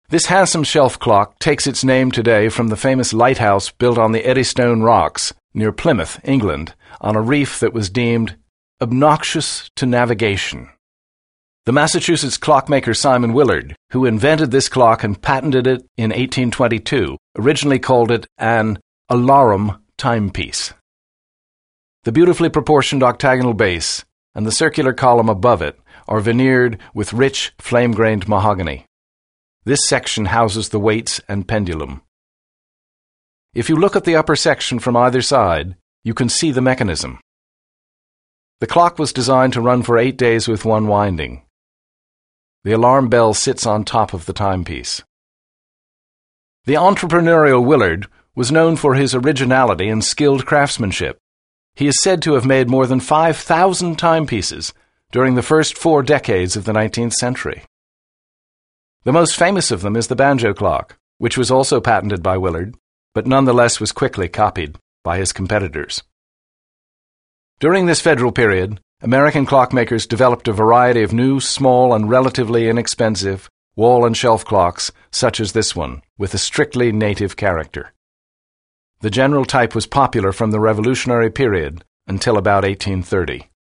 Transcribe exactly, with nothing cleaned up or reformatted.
This handsome shelf clock takes its name today from the famous lighthouse built on the Eddystone Rocks near Plymouth, England, on a reef that was deemed obnoxious to navigation. The Massachusetts clockmaker Simon Willard, who invented this clock and patented it in eighteen twenty-two, originally called it an alarum timepiece. The beautifully proportioned octagonal base and the circular column above it are veneered with rich, flame-grained mahogany. This section houses the weights and pendulum. If you look at the upper section from either side, you can see the mechanism. The clock was designed to run for eight days with one winding. The alarm bell sits on top of the timepiece. The entrepreneurial Willard was known for his originality and skilled craftsmanship. He is said to have made more than five thousand timepieces during the first four decades of the nineteenth century. The most famous of them is the banjo clock, which was also patented by Willard, but nonetheless was quickly copied by his competitors. During this federal period, American clockmakers developed a variety of new, small, and relatively inexpensive wall and shelf clocks, such as this one, with a strictly native character. The general type was popular from the Revolutionary period until about eighteen thirty.